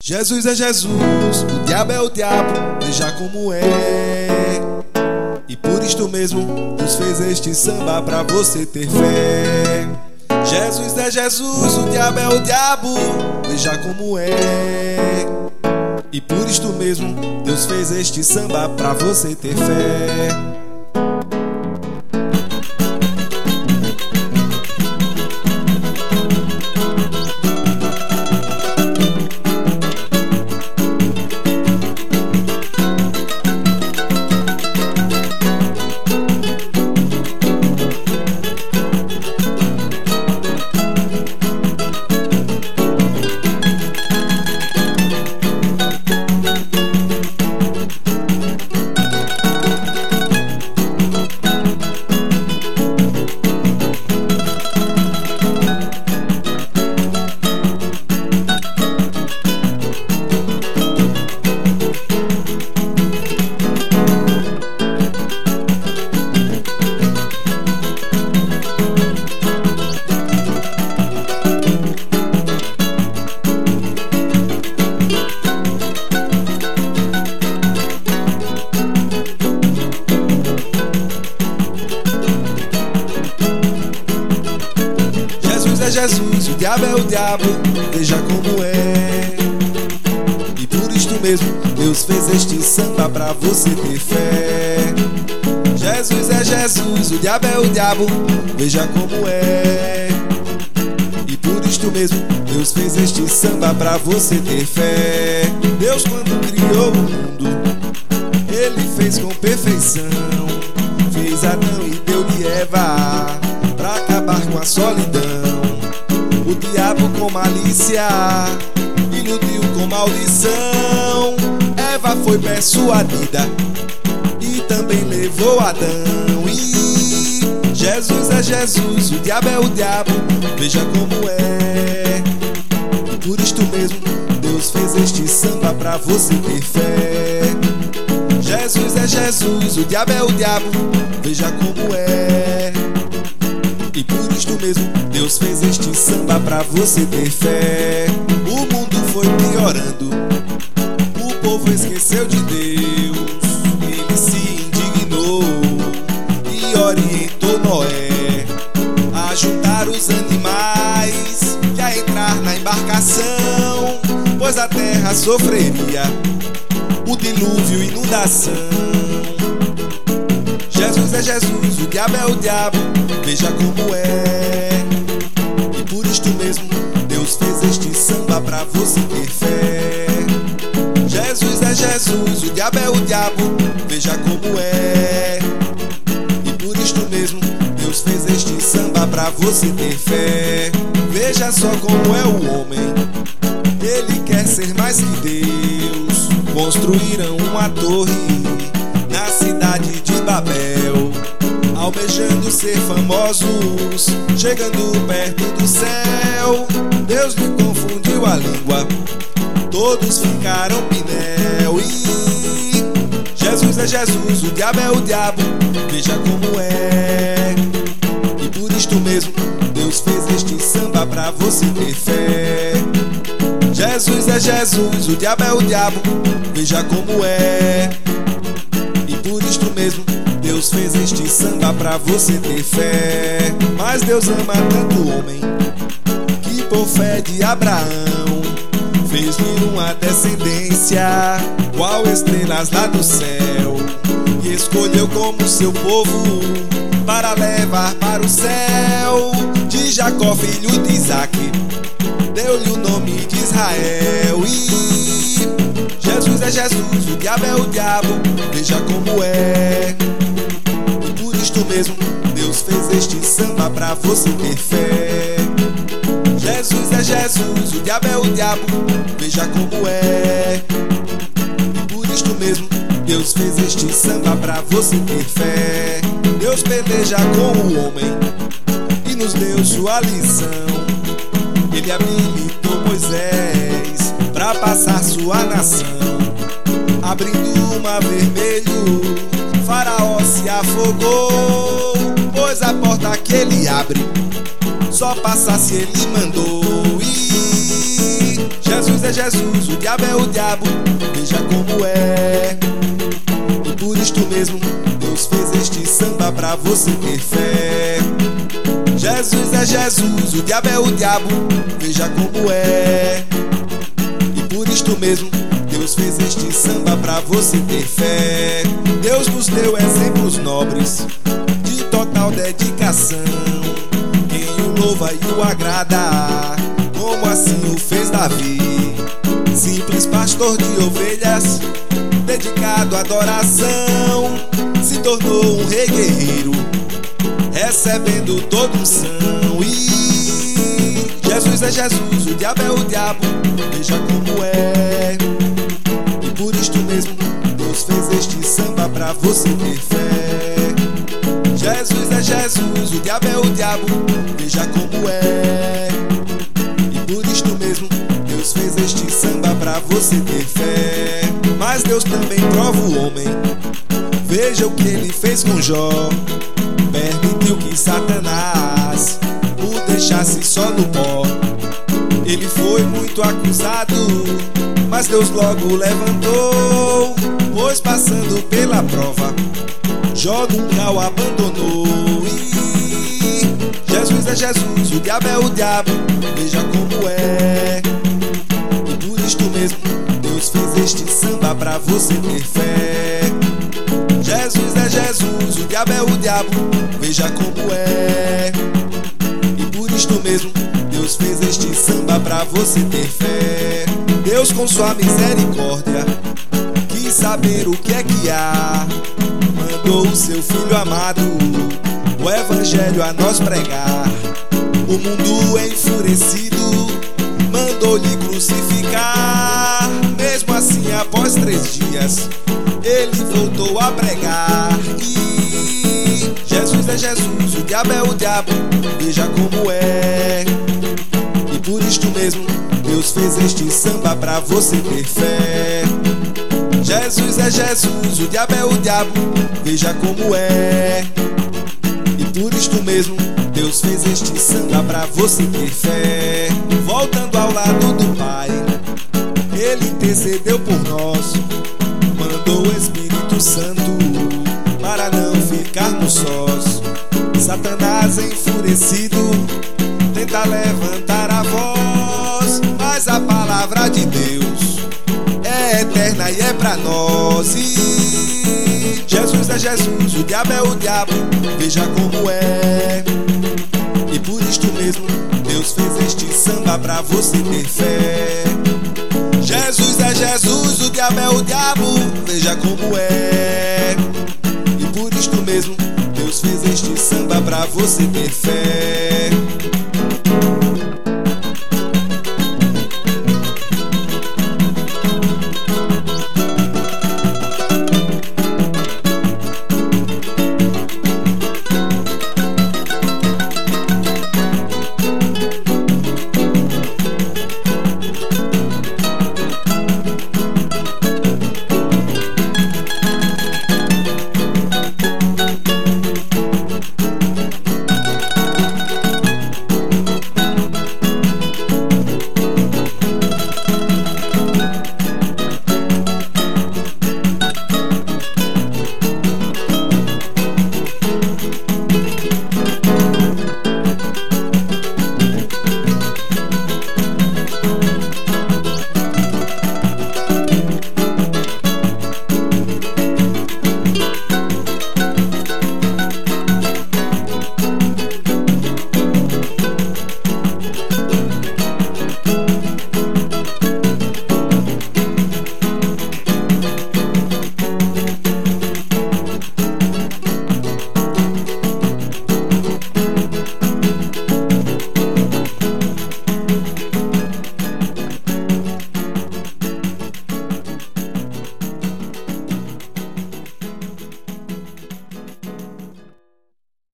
Jesus é Jesus, o diabo é o diabo, veja como é. E por isto mesmo Deus fez este samba pra você ter fé. Jesus é Jesus, o diabo é o diabo, veja como é. E por isto mesmo Deus fez este samba pra você ter fé. Jesus, o diabo é o diabo, veja como é. E por isto mesmo Deus fez este samba pra você ter fé. Jesus é Jesus, o diabo é o diabo, veja como é. E por isto mesmo Deus fez este samba pra você ter fé. Deus, quando criou o mundo, Ele fez com perfeição. Fez Adão e deu-lhe Eva pra acabar com a solidão. O diabo com malícia iludiu com maldição. Eva foi persuadida e também levou Adão. E Jesus é Jesus, o diabo é o diabo, veja como é. Por isto mesmo Deus fez este samba pra você ter fé. Jesus é Jesus, o diabo é o diabo, veja como é. E por isto mesmo Deus fez este samba pra você ter fé. O mundo foi piorando, o povo esqueceu de Deus. Ele se indignou e orientou Noé a juntar os animais e a entrar na embarcação, pois a terra sofreria o dilúvio e inundação. Jesus é Jesus, o diabo é o diabo, veja como é. E por isto mesmo Deus fez este samba pra você ter fé. Jesus é Jesus, o diabo é o diabo, veja como é. E por isto mesmo Deus fez este samba pra você ter fé. Veja só como é o homem, ele quer ser mais que Deus. Construíram uma torre na cidade de Babel, almejando ser famosos, chegando perto do céu. Deus lhe confundiu a língua, todos ficaram Pinel. E Jesus é Jesus, o diabo é o diabo, veja como é. E por isto mesmo Deus fez este samba pra você ter fé. Jesus é Jesus, o diabo é o diabo, veja como é. E por isto mesmo Deus fez este samba pra você ter fé. Mas Deus ama tanto o homem que por fé de Abraão fez-lhe uma descendência qual estrelas lá do céu, e escolheu como seu povo para levar para o céu. De Jacó, filho de Isaac, deu-lhe o nome de Israel. E Jesus é Jesus, o diabo é o diabo, veja como é. E por isto mesmo Deus fez este samba pra você ter fé. Jesus é Jesus, o diabo é o diabo, veja como é. E por isto mesmo Deus fez este samba pra você ter fé. Deus peleja com o homem e nos deu sua lição. Ele habilitou Moisés pra passar sua nação, abrindo o mar vermelho, Faraó se afogou, pois a porta que ele abre só passa se ele mandou. E Jesus é é Jesus, o diabo é o diabo, veja como é. E por isto mesmo Deus fez este samba pra você ter fé. Jesus é Jesus, o diabo é o diabo, veja como é. E por isto mesmo Deus fez este samba pra você ter fé. Deus nos deu exemplos nobres de total dedicação. Quem o louva e o agrada, como assim o fez Davi. Simples pastor de ovelhas, dedicado à adoração, se tornou um rei guerreiro, recebendo toda unção. E Jesus é Jesus, o diabo é o diabo, veja como é. E por isto mesmo Deus fez este samba pra você ter fé. Jesus é Jesus, o diabo é o diabo, veja como é. E por isto mesmo Deus fez este samba pra você ter fé. Mas Deus também prova o homem, veja o que ele fez com Jó. Permitiu que Satanás o deixasse só no pó. Ele foi muito acusado, mas Deus logo o levantou, pois passando pela prova Jó nunca o abandonou. E Jesus é Jesus, o diabo é o diabo, veja como é. E por isto mesmo Deus fez este samba pra você ter fé. Jesus é Jesus, o diabo é o diabo, veja como é. E por isto mesmo Deus fez este samba pra você ter fé. Deus com sua misericórdia quis saber o que é que há, mandou o seu filho amado, o evangelho a nós pregar. O mundo enfurecido mandou-lhe crucificar. Mesmo assim, após 3 dias, ele voltou a pregar. E Jesus é Jesus, o diabo é o diabo, veja como é. E por isto mesmo Deus fez este samba pra você ter fé. Jesus é Jesus, o diabo é o diabo, veja como é. E por isto mesmo Deus fez este samba pra você ter fé. Voltando ao lado do Pai, Ele intercedeu por nós, mandou o Espírito Santo para não ficarmos sós. Satanás enfurecido tenta levantar a voz, mas a palavra de Deus é eterna e é pra nós. E Jesus é Jesus, o diabo é o diabo, veja como é. E por isto mesmo Deus fez este samba pra você ter fé. Jesus é Jesus, o diabo é o diabo, veja como é. E por isto mesmo Deus fez este samba pra você ter fé.